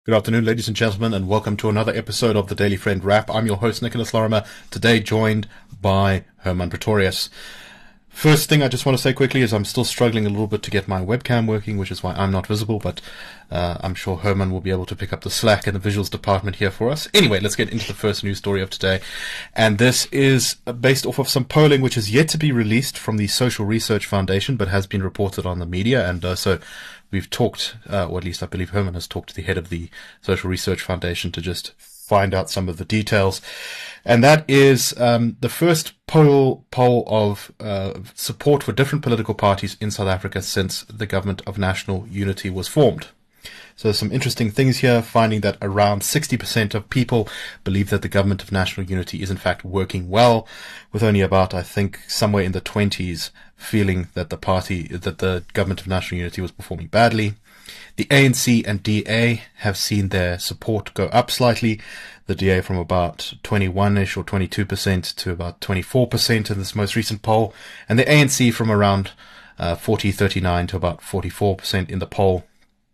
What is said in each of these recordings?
Good afternoon, ladies and gentlemen, and welcome to another episode of the Daily Friend Wrap. I'm your host, Nicholas Lorimer, today joined by Herman Pretorius. First thing I just want to say quickly is I'm still struggling a little bit to get my webcam working, which is why I'm not visible, but I'm sure Herman will be able to pick up the slack in the visuals department here for us. Anyway, let's get into the first news story of today. And this is based off of some polling which is yet to be released from the Social Research Foundation, but has been reported on the media. And so we've talked, or at least I believe Herman has talked to the head of the Social Research Foundation to just find out some of the details. And that is the first poll of support for different political parties in South Africa since the Government of National Unity was formed. So some interesting things here, finding that around 60% of people believe that the Government of National Unity is in fact working well, with only about, I think, somewhere in the 20s feeling that the Government of National Unity was performing badly. The ANC and DA have seen their support go up slightly. The DA from about 21-ish or 22% to about 24% in this most recent poll, and the ANC from around 39 to about 44% in the poll.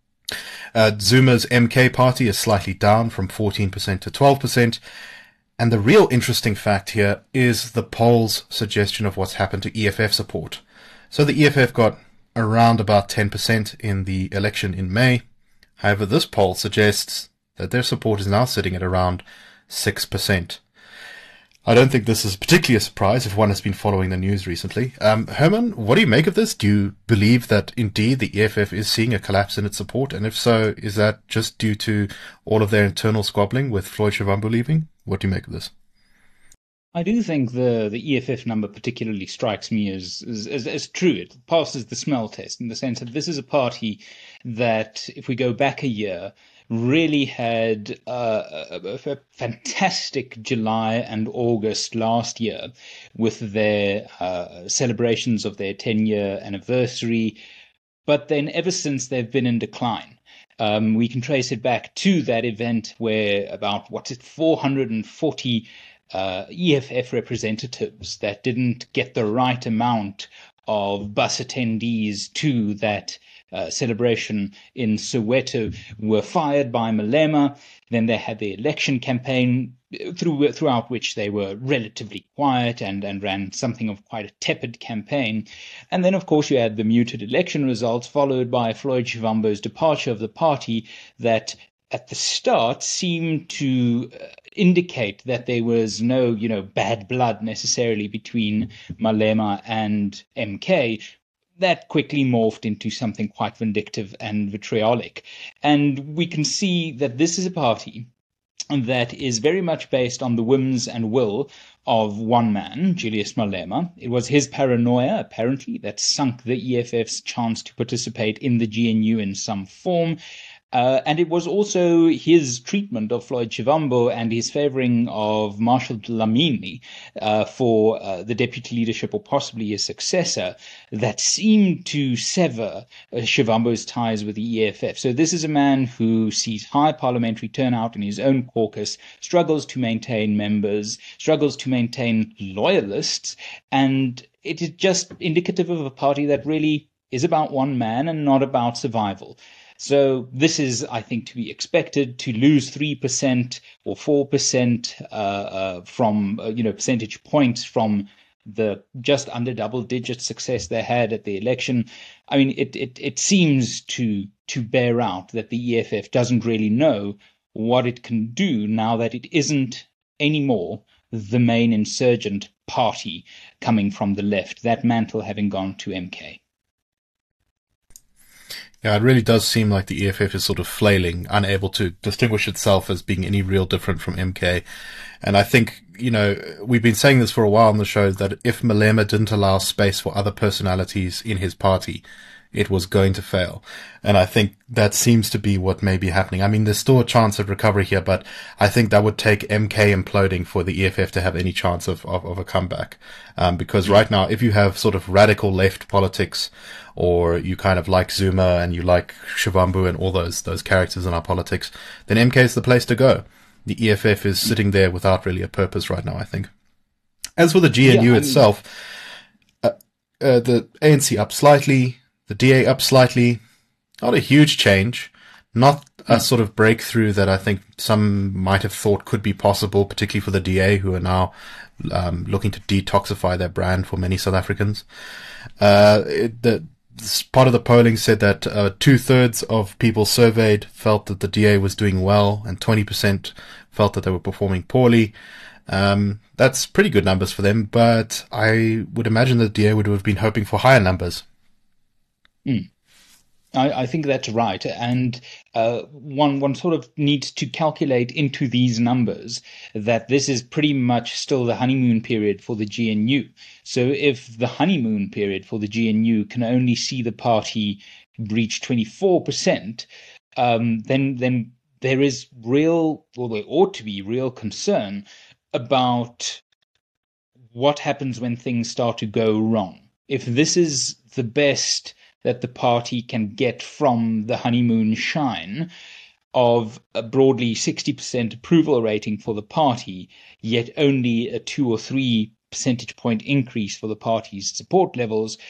Zuma's MK party is slightly down from 14% to 12%. And the real interesting fact here is the poll's suggestion of what's happened to EFF support. So the EFF got around about 10% in the election in May. However, this poll suggests that their support is now sitting at around 6%. I don't think this is particularly a surprise if one has been following the news recently. Herman, what do you make of this? Do you believe that indeed the EFF is seeing a collapse in its support? And if so, is that just due to all of their internal squabbling with Floyd Shivambu leaving? What do you make of this? I do think the EFF number particularly strikes me as true. It passes the smell test in the sense that this is a party that, if we go back a year, really had a fantastic July and August last year with their celebrations of their 10-year anniversary. But then ever since they've been in decline. We can trace it back to that event where about, 440 EFF representatives that didn't get the right amount of bus attendees to that celebration in Soweto were fired by Malema. Then they had the election campaign throughout which they were relatively quiet and ran something of quite a tepid campaign. And then, of course, you had the muted election results followed by Floyd Shivambu's departure of the party that at the start seemed to indicate that there was no, bad blood necessarily between Malema and MK. That quickly morphed into something quite vindictive and vitriolic. And we can see that this is a party that is very much based on the whims and will of one man, Julius Malema. It was his paranoia, apparently, that sunk the EFF's chance to participate in the GNU in some form. And it was also his treatment of Floyd Shivambu and his favouring of Marshall Dlamini for the deputy leadership or possibly his successor that seemed to sever Shivambu's ties with the EFF. So this is a man who sees high parliamentary turnout in his own caucus, struggles to maintain members, struggles to maintain loyalists, and it is just indicative of a party that really is about one man and not about survival. So this is, I think, to be expected. To lose 3% or 4% from, percentage points from the just under double-digit success they had at the election. I mean, it seems to bear out that the EFF doesn't really know what it can do now that it isn't anymore the main insurgent party coming from the left, that mantle having gone to MK. Yeah, it really does seem like the EFF is sort of flailing, unable to distinguish itself as being any real different from MK. And I think, we've been saying this for a while on the show that if Malema didn't allow space for other personalities in his party, it was going to fail. And I think that seems to be what may be happening. I mean, there's still a chance of recovery here, but I think that would take MK imploding for the EFF to have any chance of a comeback. Because right now, if you have sort of radical left politics, or you kind of like Zuma and you like Shivambu and all those characters in our politics, then MK is the place to go. The EFF is sitting there without really a purpose right now, I think. As for the GNU itself, the ANC up slightly, the DA up slightly, not a huge change. Not a sort of breakthrough that I think some might have thought could be possible, particularly for the DA, who are now looking to detoxify their brand for many South Africans. Part of the polling said that 2/3 of people surveyed felt that the DA was doing well, and 20% felt that they were performing poorly. That's pretty good numbers for them, but I would imagine the DA would have been hoping for higher numbers. I think that's right. And one sort of needs to calculate into these numbers that this is pretty much still the honeymoon period for the GNU. So if the honeymoon period for the GNU can only see the party reach 24%, then there is real, or there ought to be real concern about what happens when things start to go wrong. If this is the best that the party can get from the honeymoon shine of a broadly 60% approval rating for the party, yet only a 2 or 3 percentage point increase for the party's support levels,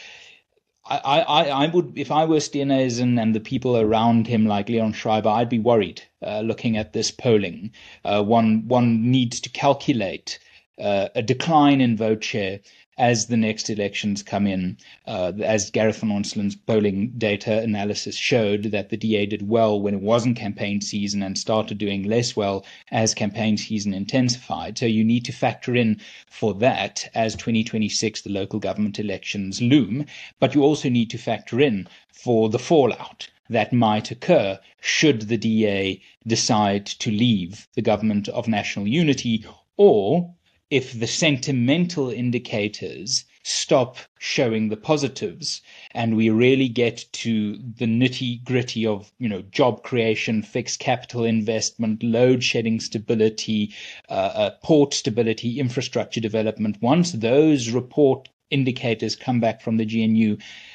I would, if I were Steenhuisen and the people around him like Leon Schreiber, I'd be worried looking at this polling. One needs to calculate a decline in vote share as the next elections come in. As Gareth van Onsselen's polling data analysis showed, that the DA did well when it wasn't campaign season and started doing less well as campaign season intensified. So you need to factor in for that as 2026, the local government elections loom. But you also need to factor in for the fallout that might occur should the DA decide to leave the government of national unity, or if the sentimental indicators stop showing the positives and we really get to the nitty-gritty of, job creation, fixed capital investment, load shedding stability, port stability, infrastructure development, once those report indicators come back from the GNU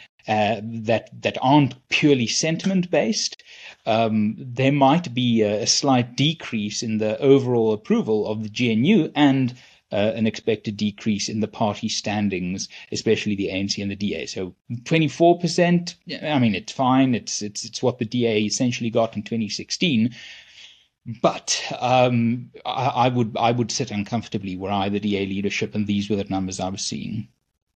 that aren't purely sentiment based, there might be a slight decrease in the overall approval of the GNU and an expected decrease in the party standings, especially the ANC and the DA. So 24%, I mean, it's fine. It's what the DA essentially got in 2016. But I would sit uncomfortably were I the DA leadership, and these were the numbers I was seeing.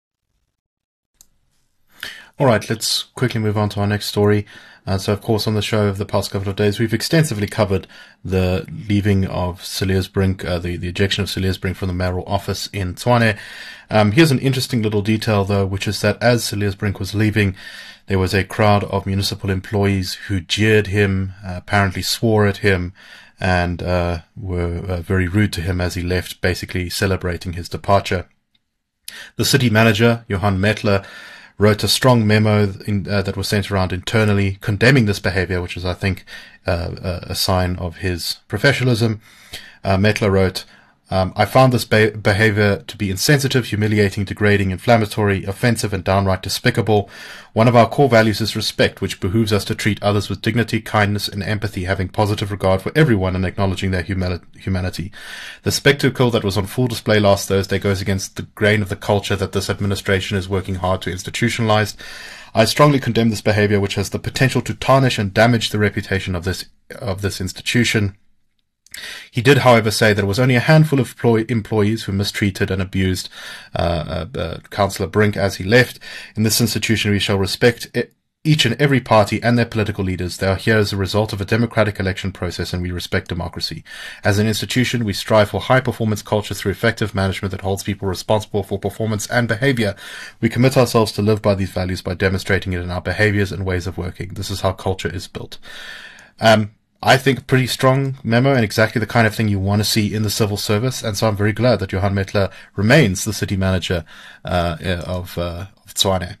All right, let's quickly move on to our next story. So, of course, on the show of the past couple of days, we've extensively covered the leaving of Cilliers Brink, the ejection of Cilliers Brink from the mayoral office in Tshwane. Here's an interesting little detail, though, which is that as Cilliers Brink was leaving, there was a crowd of municipal employees who jeered him, apparently swore at him, and were very rude to him as he left, basically celebrating his departure. The city manager, Johan Metler, wrote a strong memo that was sent around internally condemning this behavior, which is, I think, a sign of his professionalism. Metler wrote, I found this behavior to be insensitive, humiliating, degrading, inflammatory, offensive, and downright despicable. One of our core values is respect, which behooves us to treat others with dignity, kindness, and empathy, having positive regard for everyone and acknowledging their humanity. The spectacle that was on full display last Thursday goes against the grain of the culture that this administration is working hard to institutionalize. I strongly condemn this behavior, which has the potential to tarnish and damage the reputation of this institution. He did, however, say that it was only a handful of employees who mistreated and abused Councillor Brink as he left. In this institution, we shall respect each and every party and their political leaders. They are here as a result of a democratic election process, and we respect democracy. As an institution, we strive for high-performance culture through effective management that holds people responsible for performance and behavior. We commit ourselves to live by these values by demonstrating it in our behaviors and ways of working. This is how culture is built. I think a pretty strong memo and exactly the kind of thing you want to see in the civil service. And so I'm very glad that Johan Metler remains the city manager of Tshwane.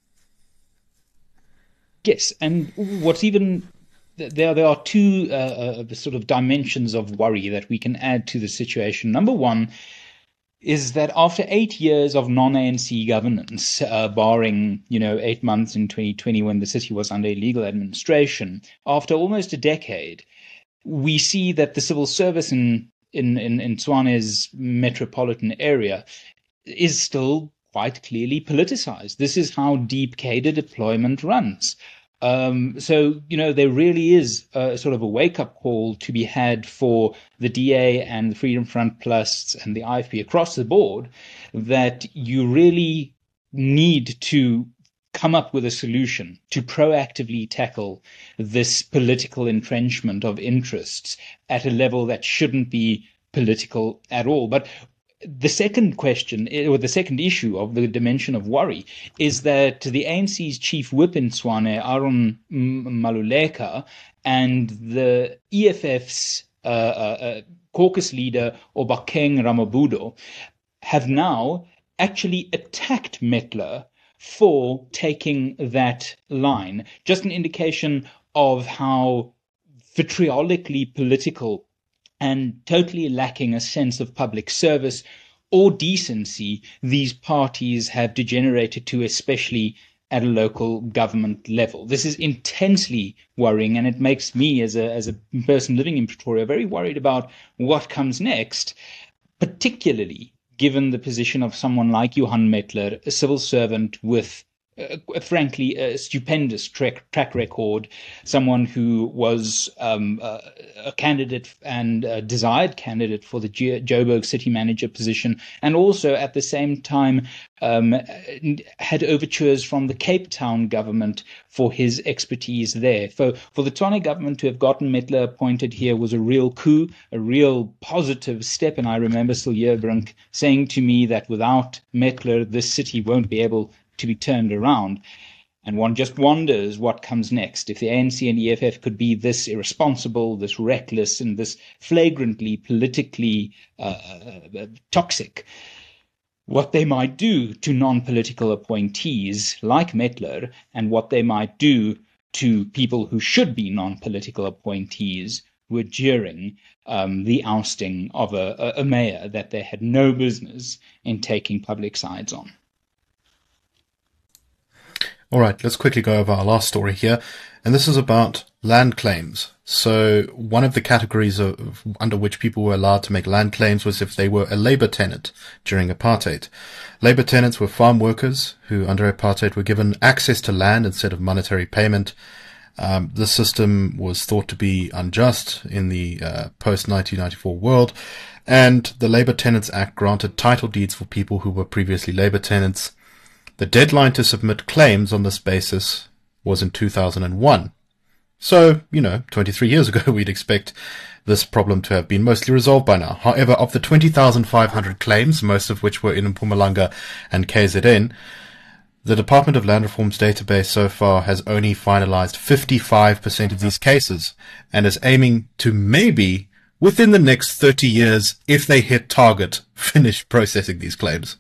Yes, and what's even there are two sort of dimensions of worry that we can add to the situation. Number one is that after 8 years of non-ANC governance, barring 8 months in 2020 when the city was under illegal administration, after almost a decade, we see that the civil service in Tshwane's metropolitan area is still quite clearly politicized. This is how deep cadre deployment runs. So, there really is a sort of a wake-up call to be had for the DA and the Freedom Front Plus and the IFP across the board, that you really need to come up with a solution to proactively tackle this political entrenchment of interests at a level that shouldn't be political at all. But the second question, or the second issue of the dimension of worry, is that the ANC's chief whip in Tshwane, Aaron Maluleka, and the EFF's caucus leader, Obakeng Ramabudo, have now actually attacked Metler for taking that line. Just an indication of how vitriolically political and totally lacking a sense of public service or decency these parties have degenerated to, especially at a local government level. This is intensely worrying, and it makes me, as a person living in Pretoria, very worried about what comes next, particularly given the position of someone like Johan Metler, a civil servant with frankly, a stupendous track record, someone who was a candidate and a desired candidate for the Joburg city manager position, and also at the same time had overtures from the Cape Town government for his expertise there. For the Tshwane government to have gotten Metler appointed here was a real coup, a real positive step, and I remember Silje Brink saying to me that without Metler, this city won't be able to be turned around. And one just wonders what comes next. If the ANC and EFF could be this irresponsible, this reckless, and this flagrantly politically toxic, what they might do to non-political appointees like Metler, and what they might do to people who should be non-political appointees were during the ousting of a mayor that they had no business in taking public sides on. All right, let's quickly go over our last story here, and this is about land claims. So one of the categories under which people were allowed to make land claims was if they were a labor tenant during apartheid. Labor tenants were farm workers who, under apartheid, were given access to land instead of monetary payment. This system was thought to be unjust in the post-1994 world, and the Labor Tenants Act granted title deeds for people who were previously labor tenants. The deadline to submit claims on this basis was in 2001. So, 23 years ago, we'd expect this problem to have been mostly resolved by now. However, of the 20,500 claims, most of which were in Mpumalanga and KZN, the Department of Land Reform's database so far has only finalized 55% of these cases and is aiming to maybe, within the next 30 years, if they hit target, finish processing these claims.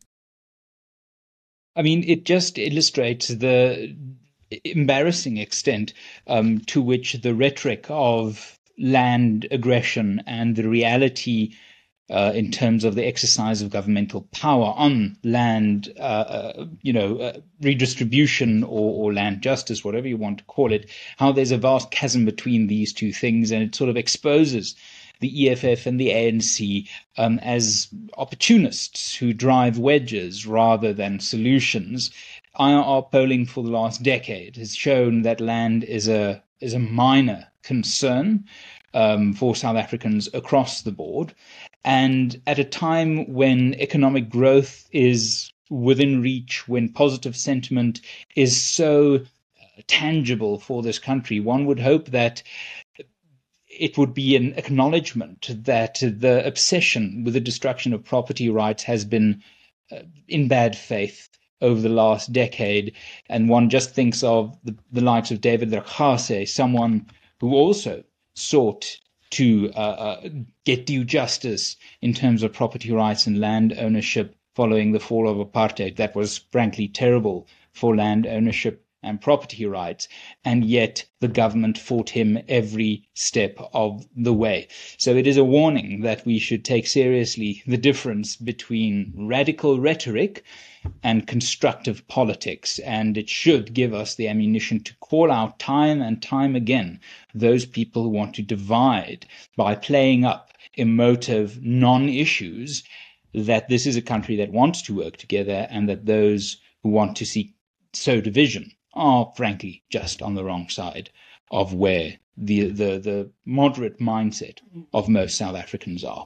I mean, it just illustrates the embarrassing extent to which the rhetoric of land aggression and the reality in terms of the exercise of governmental power on land, redistribution or land justice, whatever you want to call it, how there's a vast chasm between these two things, and it sort of exposes the EFF and the ANC as opportunists who drive wedges rather than solutions. IRR polling for the last decade has shown that land is a minor concern for South Africans across the board. And at a time when economic growth is within reach, when positive sentiment is so tangible for this country, one would hope that it would be an acknowledgement that the obsession with the destruction of property rights has been in bad faith over the last decade. And one just thinks of the likes of David Rakgase, someone who also sought to get due justice in terms of property rights and land ownership following the fall of apartheid. That was frankly terrible for land ownership and property rights, and yet the government fought him every step of the way. So it is a warning that we should take seriously the difference between radical rhetoric and constructive politics, and it should give us the ammunition to call out time and time again those people who want to divide by playing up emotive non-issues, that this is a country that wants to work together, and that those who want to sow division are frankly just on the wrong side of where the moderate mindset of most South Africans are.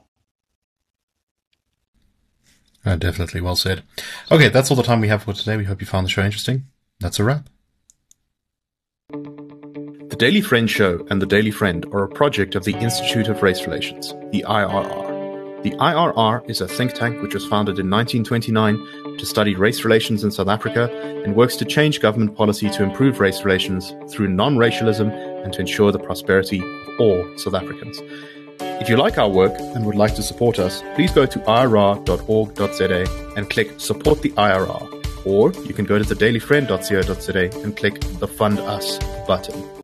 Definitely well said. Okay, that's all the time we have for today. We hope you found the show interesting. That's a wrap. The Daily Friend Show and The Daily Friend are a project of the Institute of Race Relations, the IRR. The IRR is a think tank which was founded in 1929 to study race relations in South Africa and works to change government policy to improve race relations through non-racialism and to ensure the prosperity of all South Africans. If you like our work and would like to support us, please go to irr.org.za and click Support the IRR. Or you can go to thedailyfriend.co.za and click the Fund Us button.